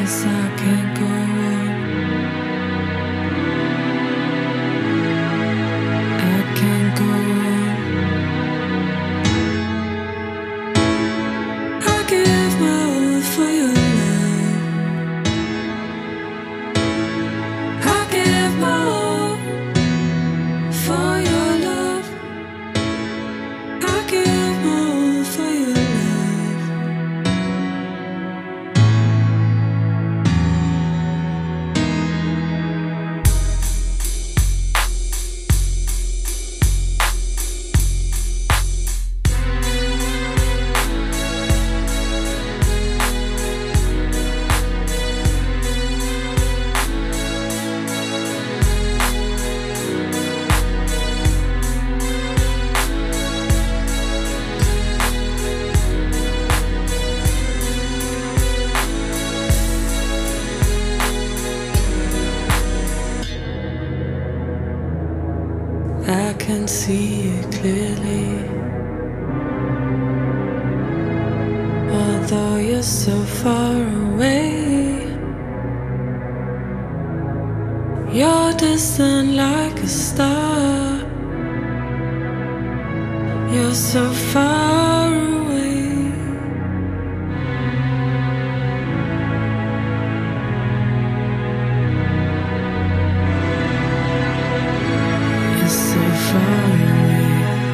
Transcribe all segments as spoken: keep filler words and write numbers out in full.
'cause I can't go on. I can't go on. I give my all for your love. I give my all for your love. I give my all for your love. I can see it clearly, although you're so far away. You're distant like a star. You're so far away. You're so far away.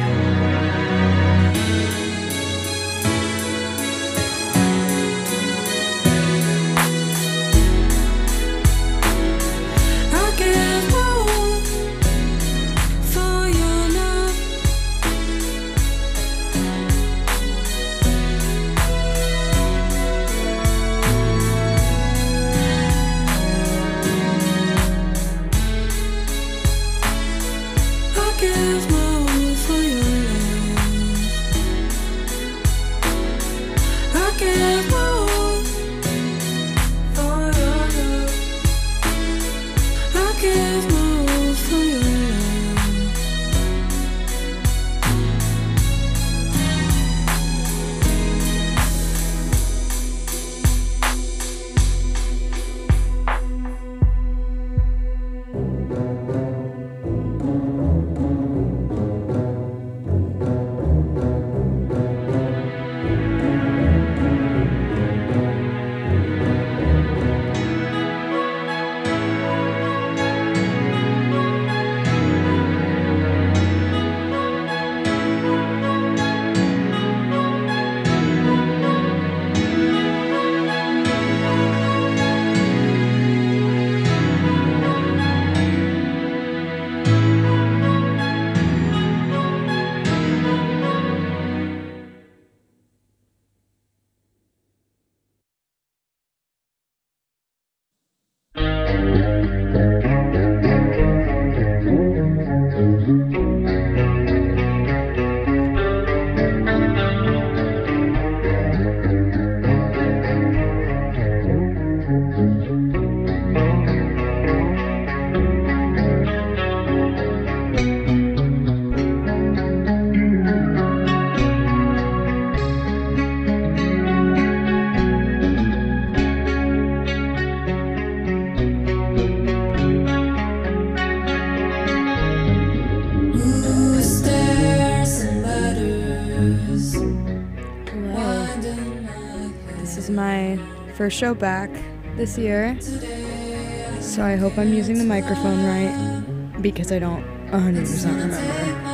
I give my all for your love. I give my all for your love. I give my all for your love. I give my all for your love. Ooh, stairs and ladders. This is my first show back this year, so I hope I'm using the microphone right, because I don't one hundred percent remember.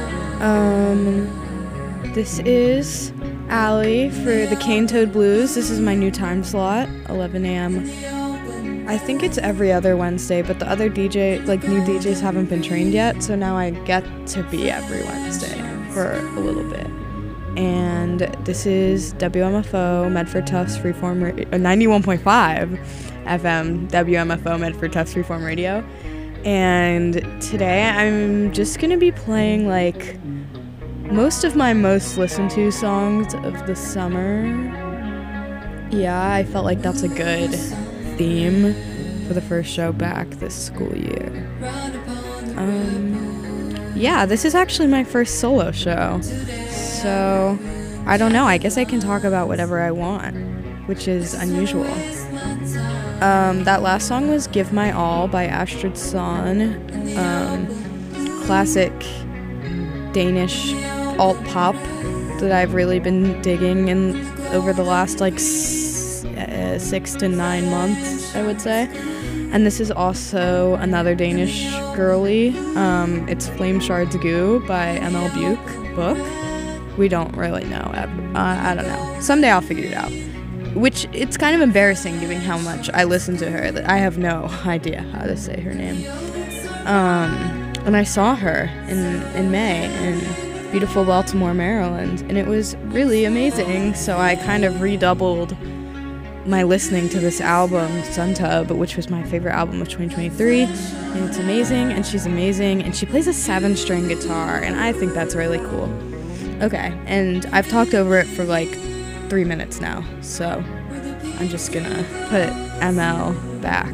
Um, this is Allie for the Cane Toad Blues. This is my new time slot, eleven a.m. I think it's every other Wednesday, but the other D J, like new D Js haven't been trained yet, so now I get to be every Wednesday for a little bit. And this is W M F O, Medford Tufts Freeform Radio, uh, ninety-one point five F M, W M F O, Medford Tufts Freeform Radio. And today I'm just gonna be playing like most of my most listened to songs of the summer. Yeah, I felt like that's a good theme for the first show back this school year. Um, yeah, this is actually my first solo show. So, I don't know, I guess I can talk about whatever I want, which is unusual. Um, that last song was Give My All by Astrid Sahn. Um, classic Danish alt pop that I've really been digging in over the last like s- uh, six to nine months, I would say. And this is also another Danish girly. Um, it's Flame Shards Goo by M L Buch book. We don't really know. Uh, I don't know. Someday I'll figure it out. Which, it's kind of embarrassing given how much I listen to her that I have no idea how to say her name. Um, and I saw her in, in May in beautiful Baltimore, Maryland, and it was really amazing. So I kind of redoubled my listening to this album, Suntub, which was my favorite album of twenty twenty-three, and it's amazing, and she's amazing, and she plays a seven-string guitar, and I think that's really cool. Okay, and I've talked over it for like three minutes now, so I'm just gonna put M L back.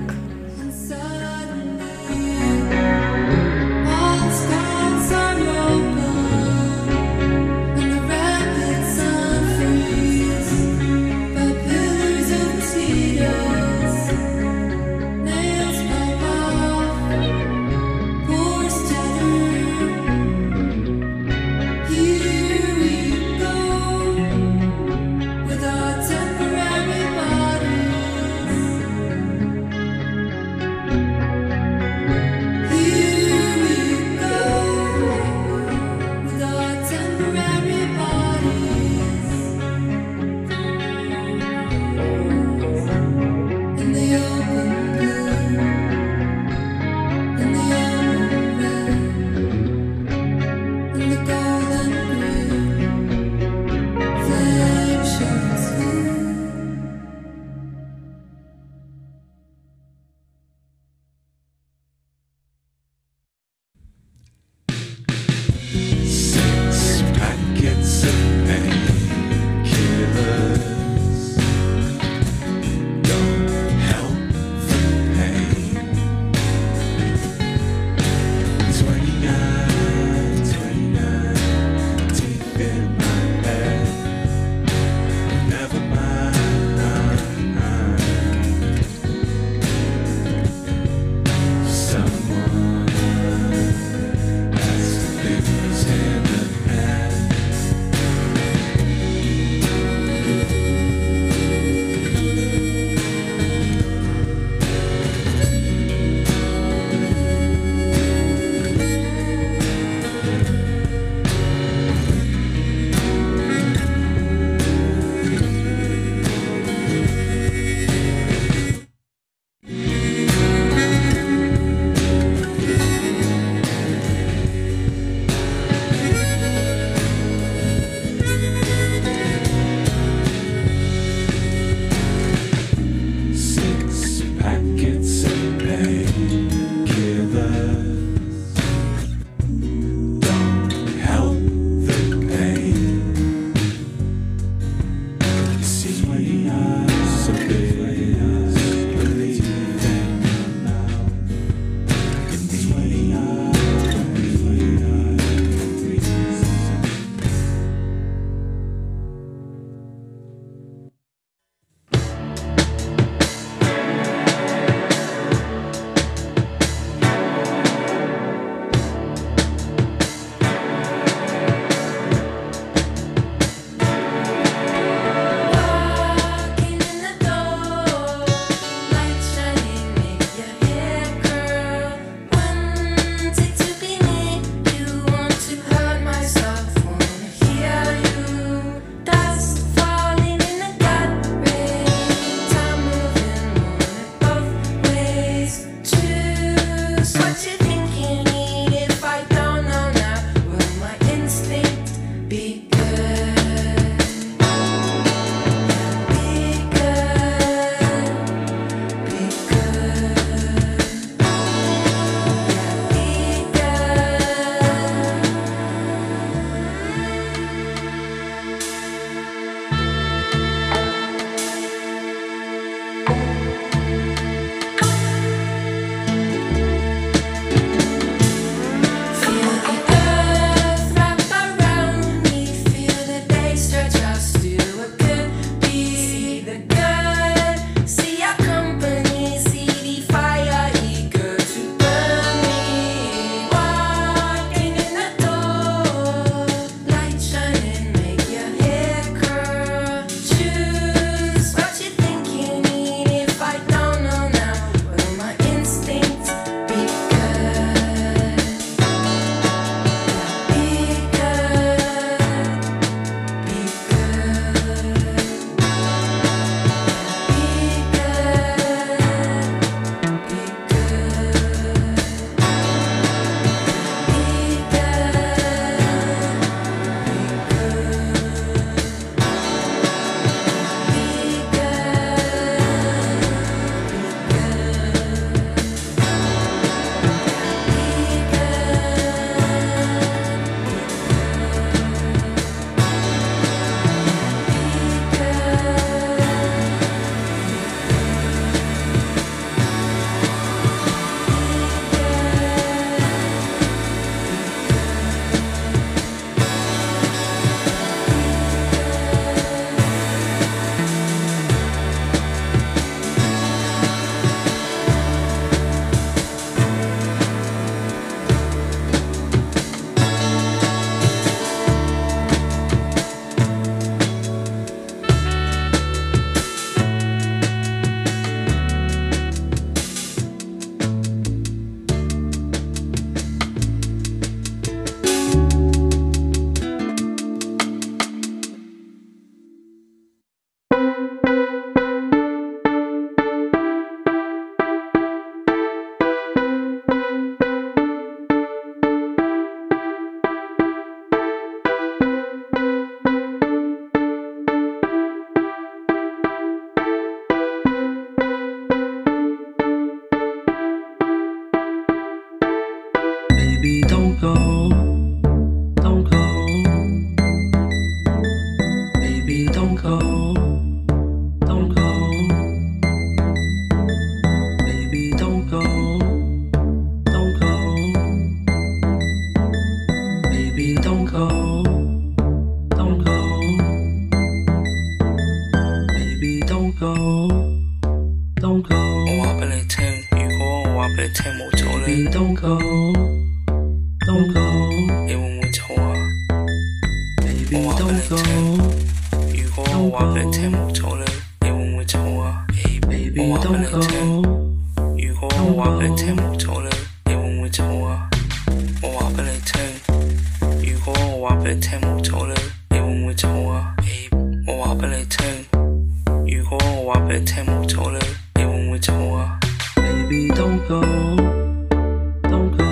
話俾你聽，如果我話俾你聽冇咗你 Baby don't go Don't go 你會唔會走啊 Baby don't go 如果我話俾你聽冇咗你你會唔會走啊 Baby don't go 如果我話俾你聽冇咗你你會唔會走啊我話俾你聽如果我話俾你聽冇咗你你會唔會走啊我話俾你聽如果我話俾你聽冇咗你你會唔會走啊 Baby don't go Don't go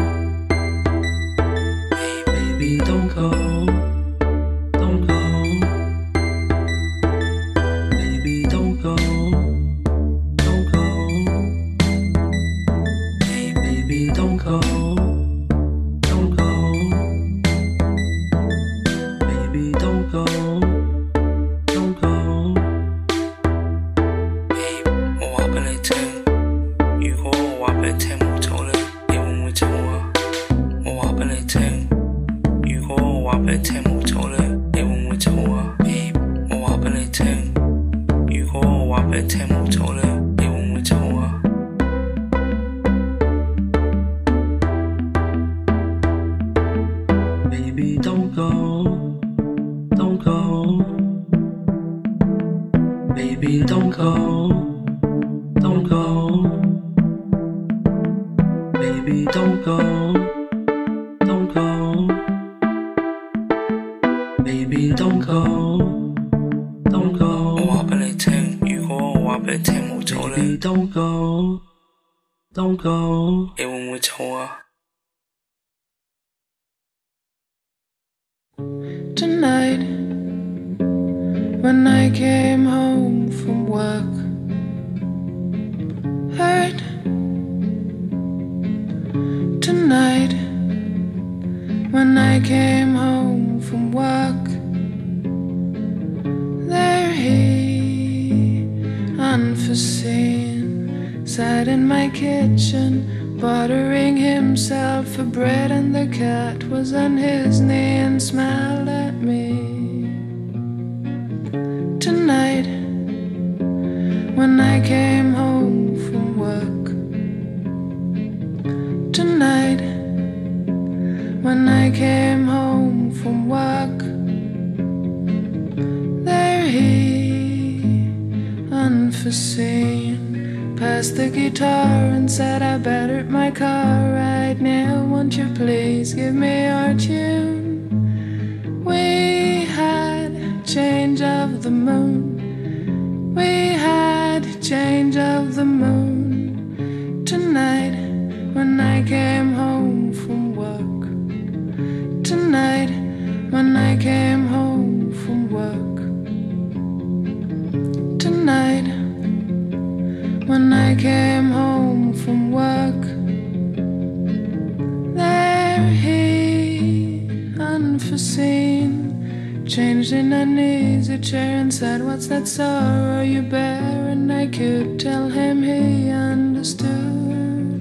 Baby don't go Don't go Baby don't go Don't go Baby don't go Don't go Baby don't go Don't go 我話俾你聽如果我話俾你聽冇咗你你會唔會走啊我話俾你聽如果我話俾你聽冇咗你你會唔會走啊我話俾你聽如果我話俾你聽冇咗你你會唔會走啊 Baby don't go Don't go Baby don't go Don't go Baby don't go Don't go Baby don't go Don't go 我話俾你聽如果我話俾你聽冇咗你 Baby don't go Don't go 你會唔會走啊 Tonight when I came home from work hurt Tonight when I came home from work there he unforeseen sat in my kitchen buttering himself for bread and the cat was on his knee and smiled at me Tonight when I came home from work Tonight when I came home from work there he unforeseen passed the guitar and said I bettered my car right now won't you please give me your tune we had change of the moon we had change of the moon tonight when I came home from work tonight when I came home from work tonight when I came home from work there he unforeseen changed in an easy chair and said what's that sorrow you bear and I could tell him he understood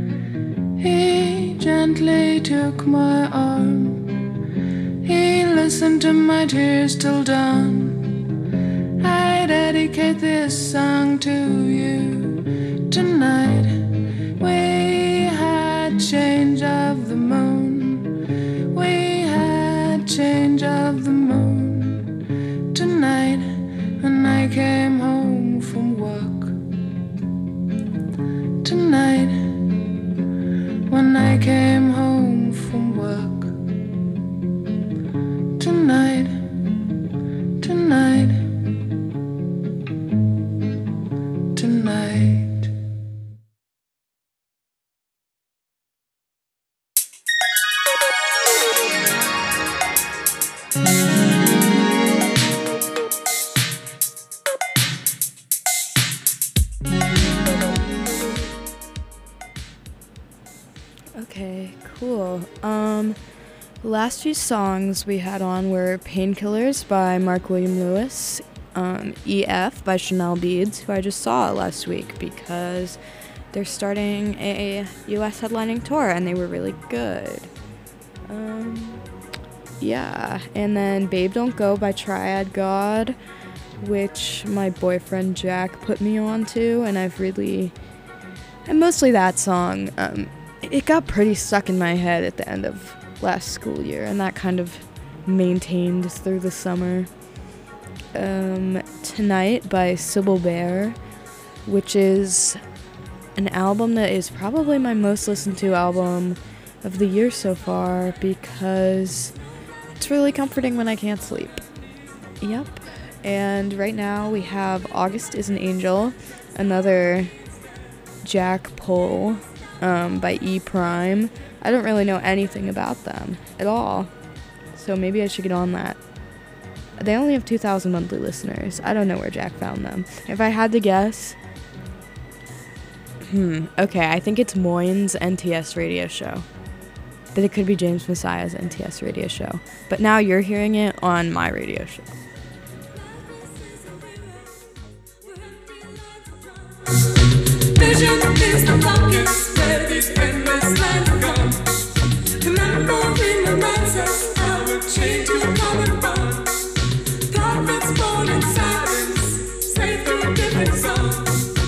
he gently took my arm he listened to my tears till dawn I dedicate this song to you tonight we had change of the moon we had change of the moon tonight when I came home from work tonight when I came home from work tonight tonight tonight Okay, cool. Um, the last few songs we had on were Painkillers by Mark William Lewis, um, E F by Chanel Beads, who I just saw last week because they're starting a U S headlining tour and they were really good. Um, yeah, and then Babe Don't Go by Triad God, which my boyfriend Jack put me on to, and I've really, and mostly that song, um, it got pretty stuck in my head at the end of last school year, and that kind of maintained through the summer. Um, Tonight by Sybil Bear, which is an album that is probably my most listened to album of the year so far because it's really comforting when I can't sleep. Yep. And right now we have August is an Angel, another Jack pull um, by E Prime. I don't really know anything about them at all, so maybe I should get on that. They only have two thousand monthly listeners. I don't know where Jack found them. If I had to guess, hmm, okay, I think it's Moyne's N T S radio show. But it could be James Messiah's N T S radio show. But now you're hearing it on my radio show. Vision is the focus where these endless lines come. Remember reminds us of a change to common bond. Prophets born in silence, say through different songs.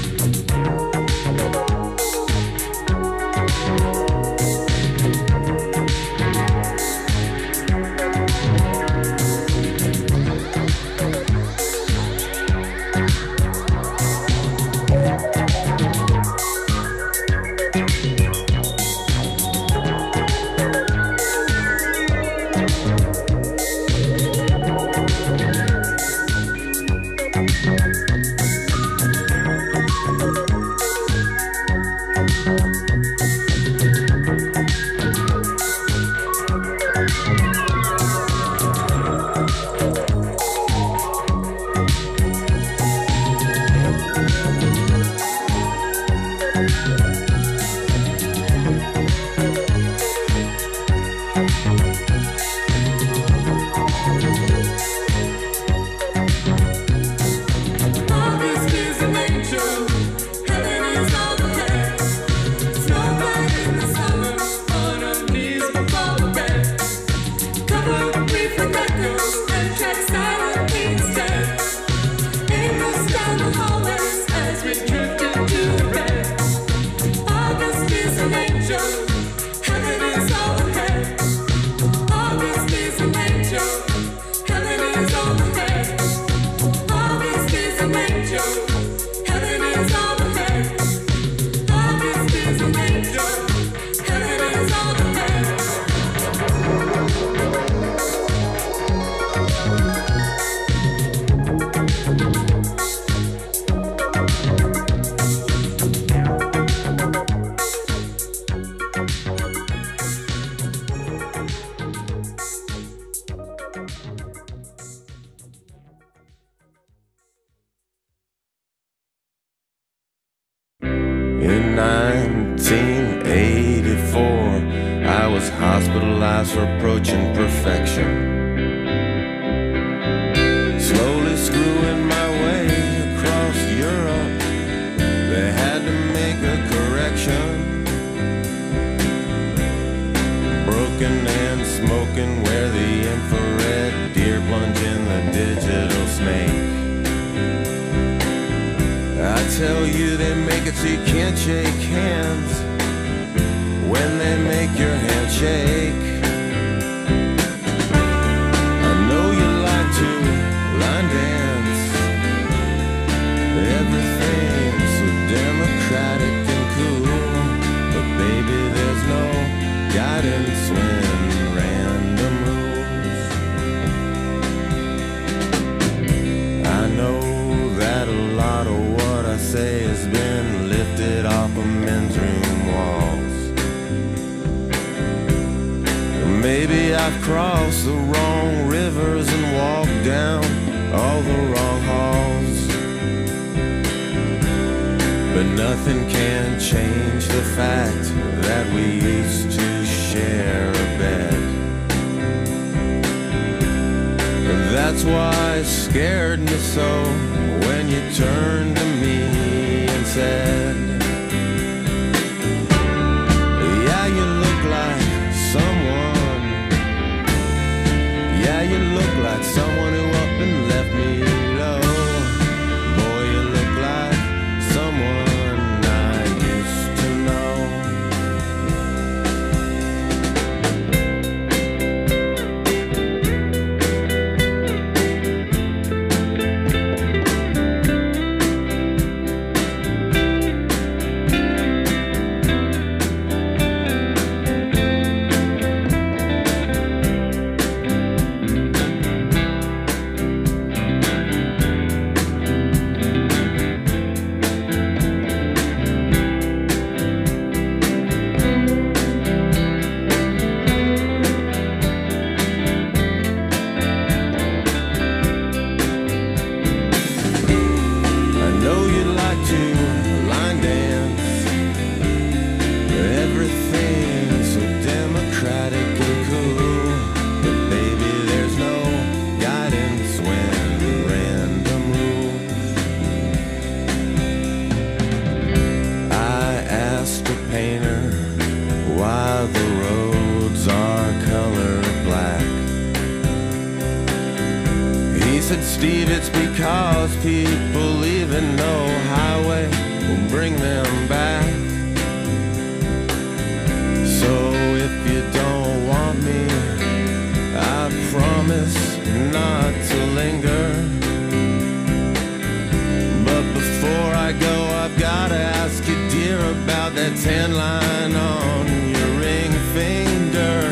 In nineteen eighty-four, I was hospitalized for approaching perfection. Slowly screwing my way across Europe, they had to make a correction. Broken and smoking where the infrared deer plunge in the digital snake. I tell you, they make it so you can't shake hands when they make your hand shake. I know you like to line dance, everything's so democratic and cool, but baby, there's no guidance when random rules. I know that a lot of what I say has been lifted off of men's room walls. Maybe I've crossed the wrong rivers and walked down all the wrong halls, but nothing can change the fact that we used to share a bed. And that's why it scared me so when you turned to me and said, yeah, you look like someone, yeah, you look like someone who up and left me alone. said, Steve, it's because people leaving no highway will bring them back. So if you don't want me, I promise not to linger. But before I go, I've gotta ask you, dear, about that tan line on your ring finger.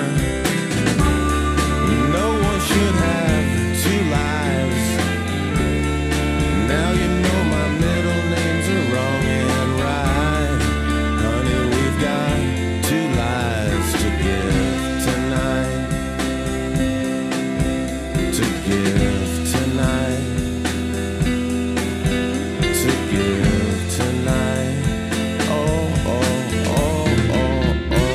No one should have two lives. Now you know my middle names are wrong and right. Honey, we've got two lives to give tonight. To give tonight. To give tonight. Oh, oh, oh, oh, oh.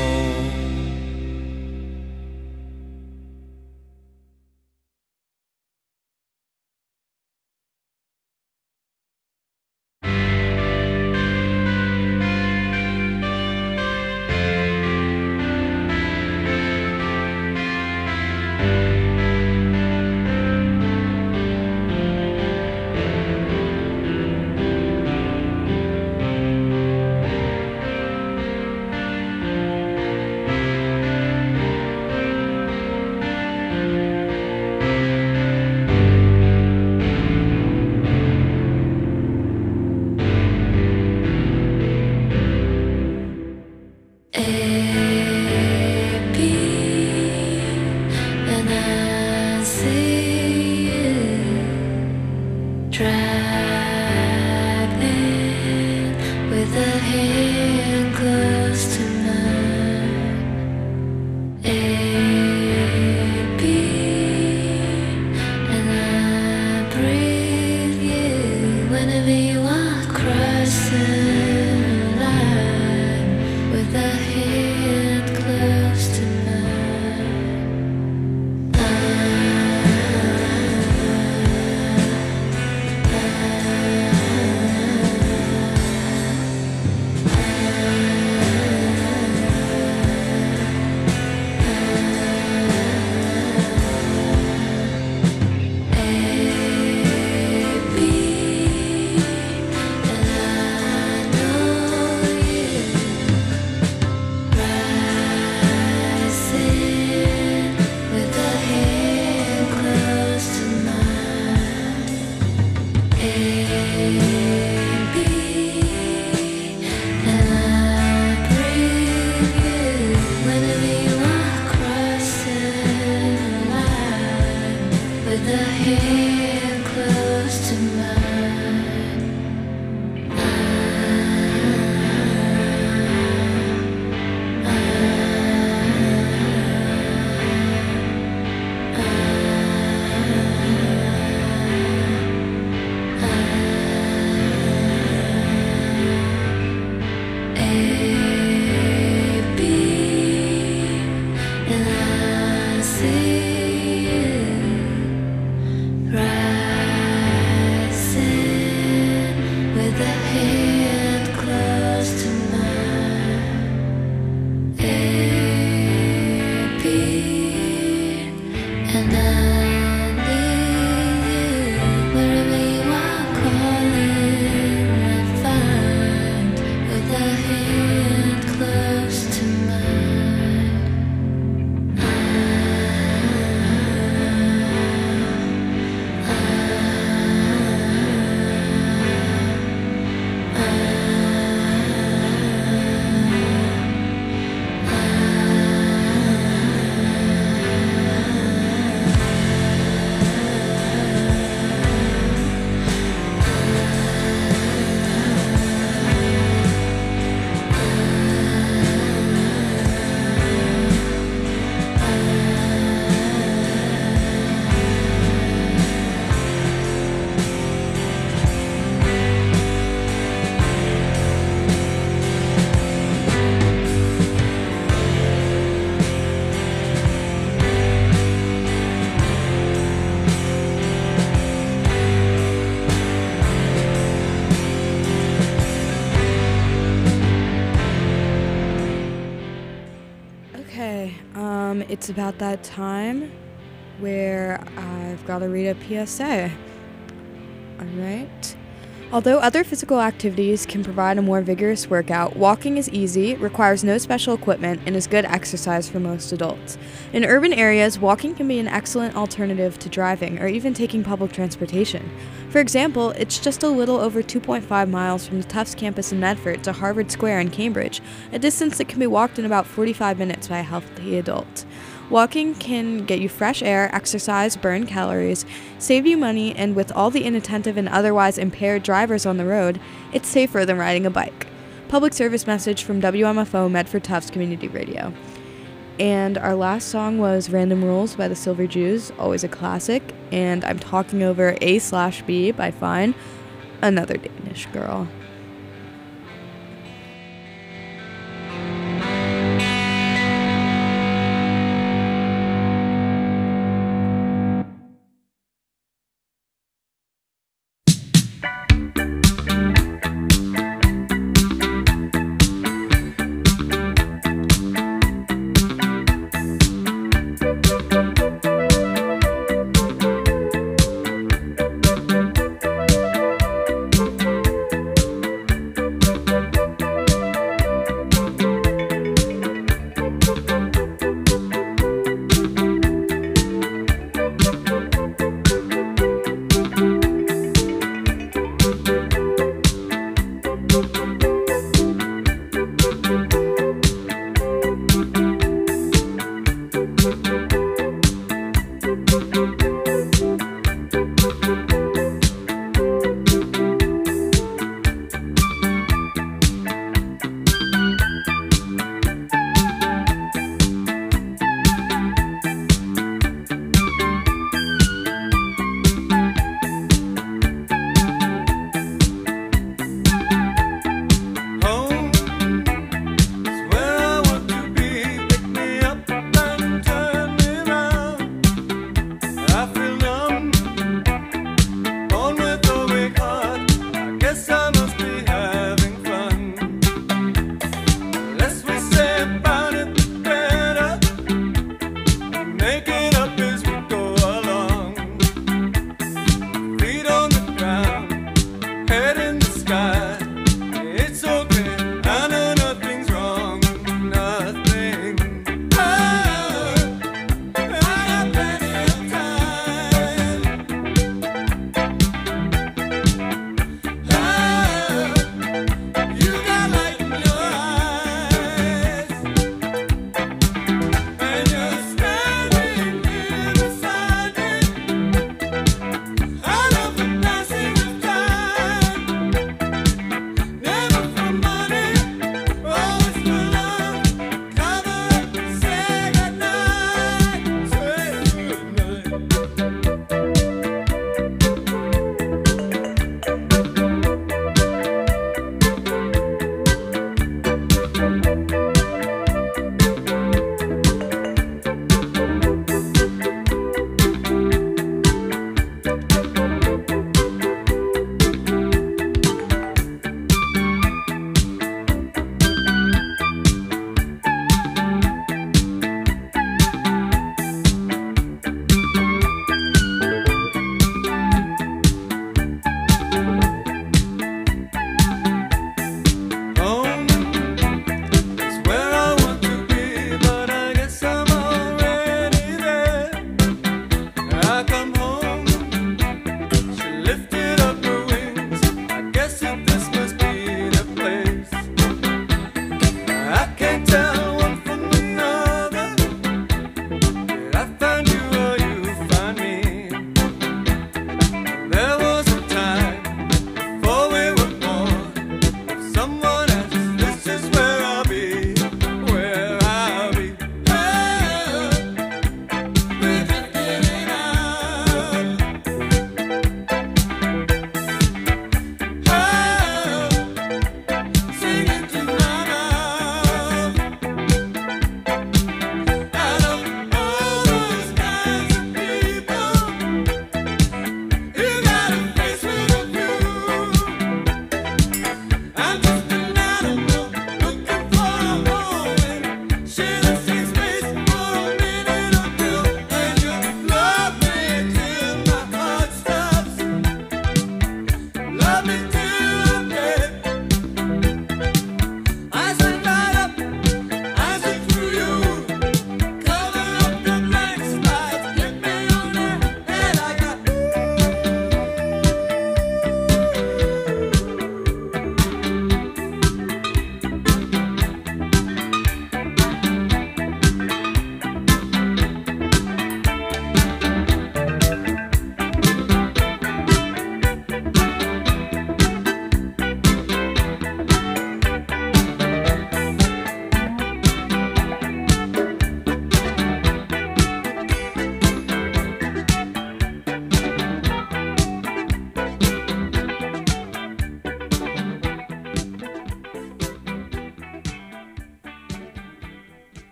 Okay, um, it's about that time. where I've got to read a P S A. Alright. Although other physical activities can provide a more vigorous workout, walking is easy, requires no special equipment, and is good exercise for most adults. In urban areas, walking can be an excellent alternative to driving or even taking public transportation. For example, it's just a little over two point five miles from the Tufts campus in Medford to Harvard Square in Cambridge, a distance that can be walked in about forty-five minutes by a healthy adult. Walking can get you fresh air, exercise, burn calories, save you money, and with all the inattentive and otherwise impaired drivers on the road, it's safer than riding a bike. Public service message from W M F O Medford Tufts Community Radio. And our last song was Random Rules by the Silver Jews, always a classic, and I'm talking over A slash B by Fine, another Danish girl.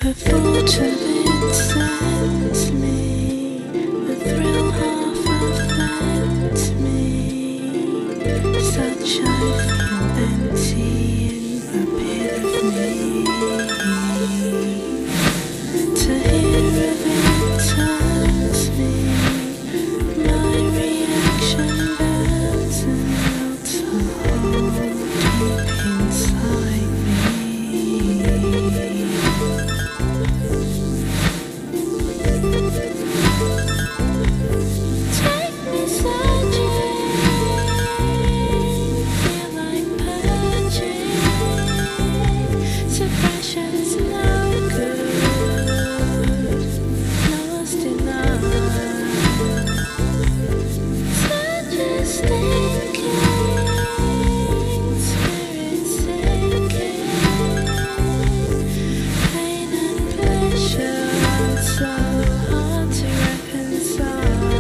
The thought of it sends me, the thrill half offends me, such I feel empty in a bit of me. To hear of it turns me, my reaction burns and melts a hole deep inside me. Take me searching, feel like purging. Suppression's no good, lost enough. Such a stinking, spirit sinking, pain and pleasure are so hard to reconcile.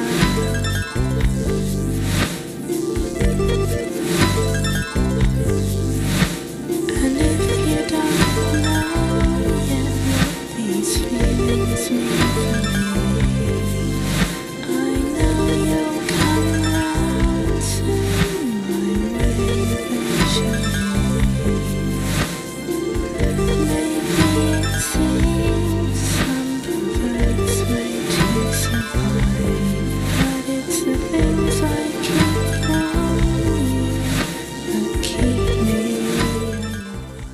And if you don't know yet what these feelings mean for me, I know you'll come round to my way eventually. Maybe it seems some perverts way to survive, but it's the things I keep from you that keep me alive.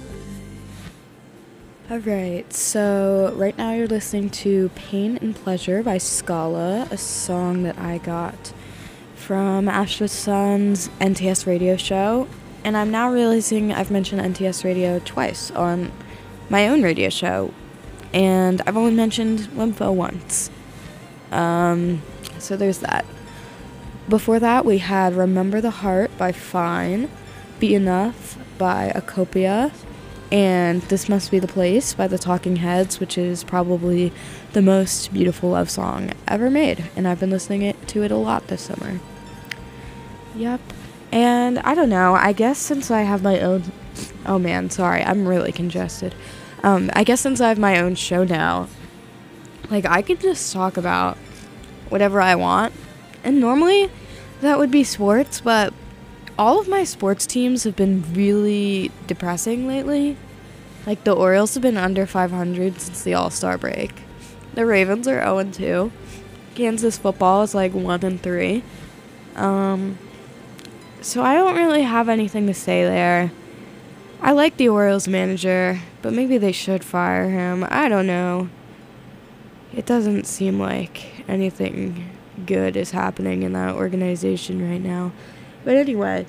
Alright, so right now you're listening to Pain and Pleasure by Scala, a song that I got from Astra Sun's N T S radio show. And I'm now realizing I've mentioned N T S radio twice on my own radio show. And I've only mentioned Lympho once. Um, so there's that. Before that, we had Remember the Heart by Fine, Be Enough by Acopia, and This Must Be the Place by the Talking Heads, which is probably the most beautiful love song ever made, and I've been listening it, to it a lot this summer. Yep. And I don't know, I guess since I have my own... Oh man, sorry, I'm really congested. Um, I guess since I have my own show now, like, I could just talk about whatever I want. And normally, that would be sports, but all of my sports teams have been really depressing lately. Like, the Orioles have been under five hundred since the All-Star break. The Ravens are oh and two. Kansas football is like one and three. Um, so I don't really have anything to say there. I like the Orioles manager, but maybe they should fire him. I don't know. It doesn't seem like anything good is happening in that organization right now. But anyway,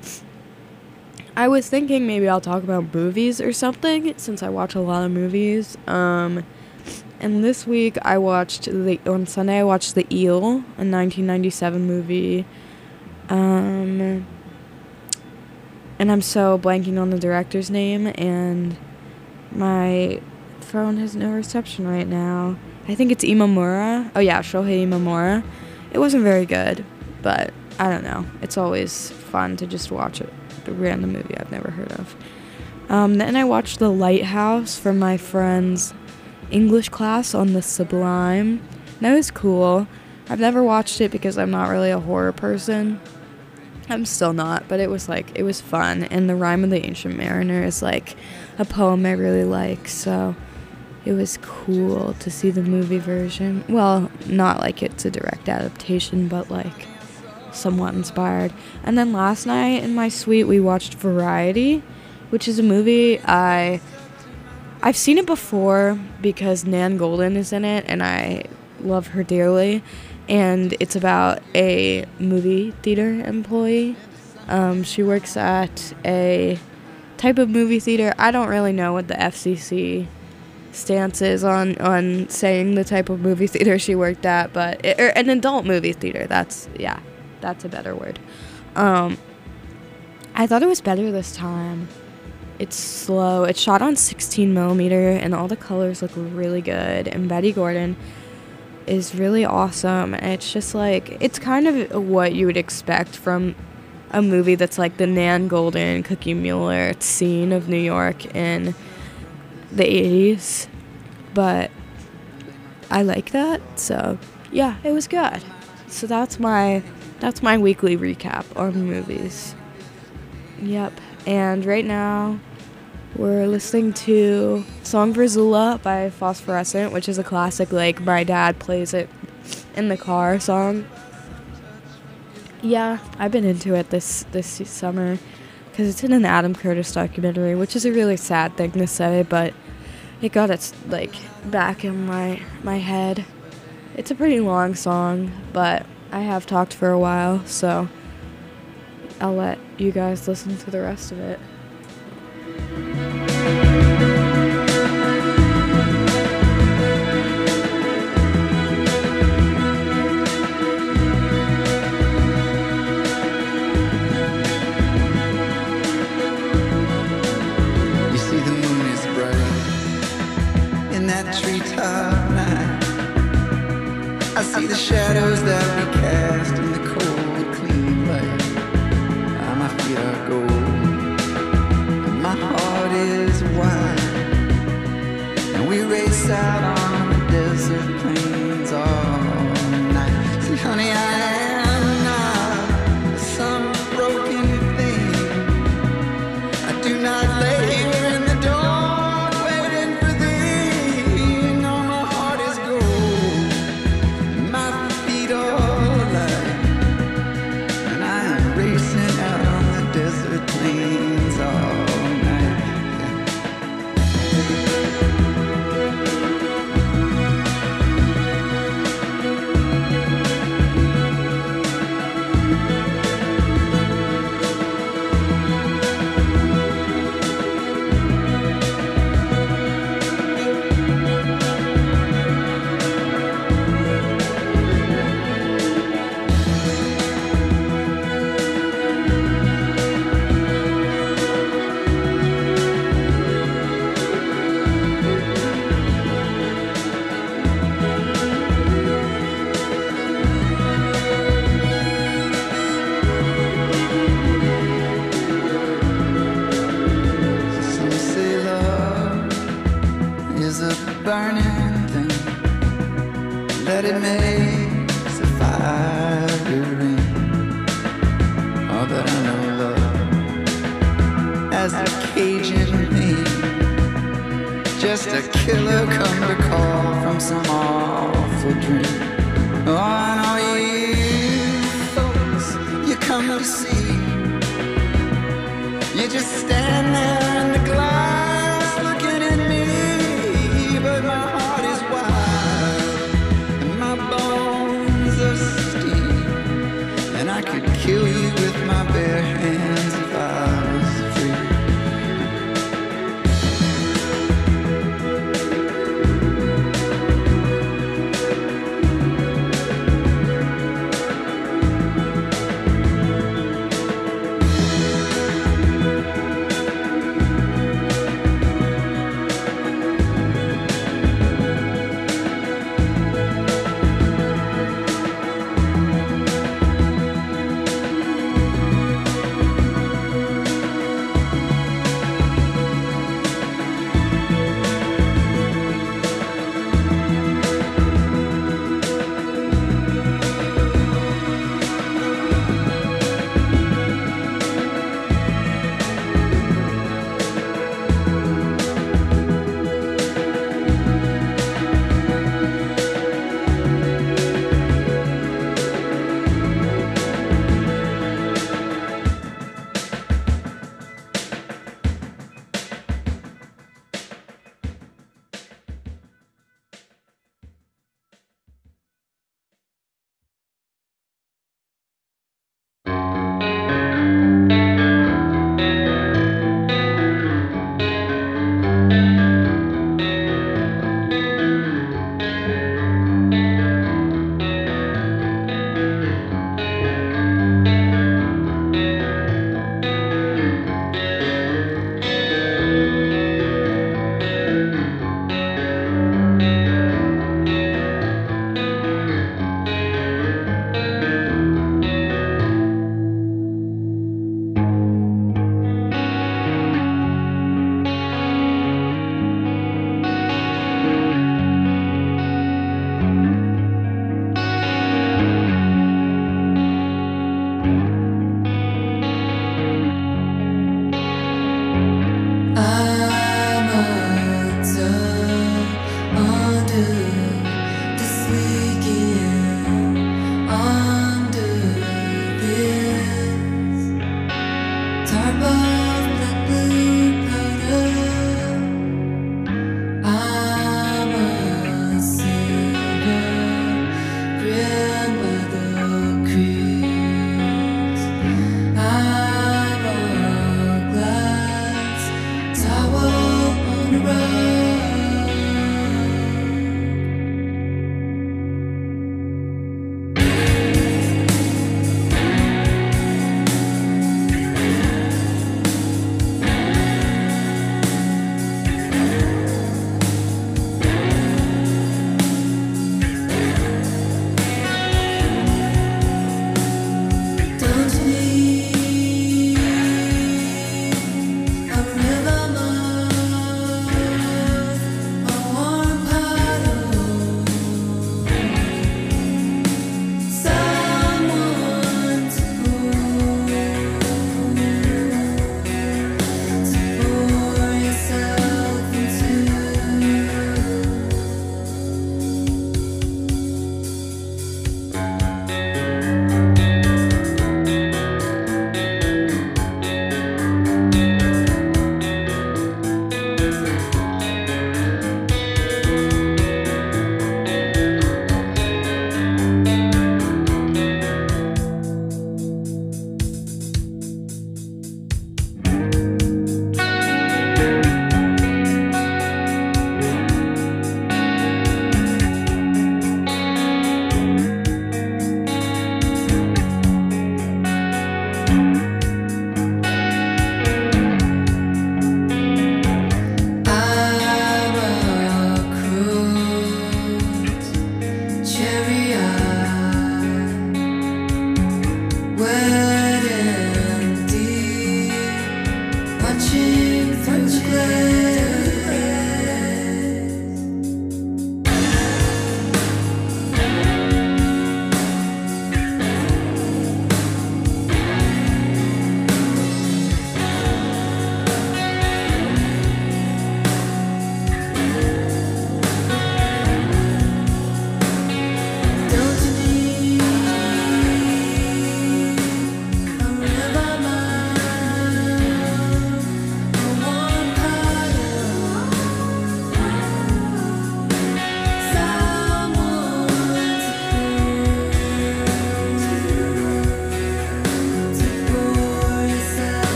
I was thinking maybe I'll talk about movies or something, since I watch a lot of movies. Um, and this week I watched, the on Sunday I watched The Eel, a nineteen ninety-seven movie. Um, and I'm so blanking on the director's name, and my phone has no reception right now. I think it's Imamura. Oh yeah, Shohei Imamura. It wasn't very good, but I don't know. It's always fun to just watch a, a random movie I've never heard of. Um, then I watched The Lighthouse from my friend's English class on The Sublime. That was cool. I've never watched it because I'm not really a horror person. I'm still not, but it was like, it was fun. And The Rime of the Ancient Mariner is like a poem I really like, so it was cool to see the movie version. Well, not like it's a direct adaptation, but like somewhat inspired. And then last night in my suite we watched Variety, which is a movie I I've seen it before because Nan Golden is in it and I love her dearly, and it's about a movie theater employee. Um, she works at a type of movie theater. I don't really know what the F C C stance is on, on saying the type of movie theater she worked at, but it, or an adult movie theater. That's, yeah, that's a better word. Um, I thought it was better this time. It's slow. It's shot on sixteen millimeter, and all the colors look really good. And Betty Gordon is really awesome. And it's just like, it's kind of what you would expect from a movie that's like the Nan Golden, Cookie Mueller scene of New York in the eighties. but I like that. So yeah, it was good. So that's my that's my weekly recap on movies. Yep. And right now we're listening to Song for Zula by Phosphorescent, which is a classic, like my dad plays it in the car song. Yeah, I've been into it this this summer because it's in an Adam Curtis documentary, which is a really sad thing to say, but it got its like back in my my head. It's a pretty long song, but I have talked for a while, so I'll let you guys listen to the rest of it. You see the moon is bright in that treetop night. I see the shadows that we cast in the cold, clean light. Ah, my feet are gold, and my heart is wide, and we race out on the desert plains all night. See, honey, I am not some broken thing. I do not lay here in the dark waiting for thee. No, my heart is gold, my feet are light, and I am racing out on the desert plains all night. Some say love is a burning thing, that it makes a fire ring. Oh, but I know love as a Cajun thing, just a killer come to call from some awful dream. Oh, I know you folks, you come to see. You just stand there in the glass looking at me, but my heart is wild and my bones of steel, and I could kill you with my bare hands if I was free.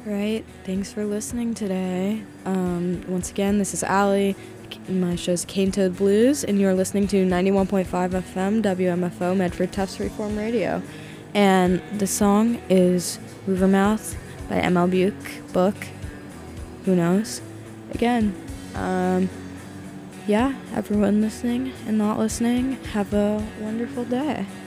Right. Thanks for listening today. Um, once again, this is Allie. My show's Cane Toad Blues, and you're listening to ninety-one point five F M W M F O Medford Tufts Reform Radio. And the song is Rivermouth by M L Buke. Book. Who knows? Again, um, yeah, everyone listening and not listening, have a wonderful day.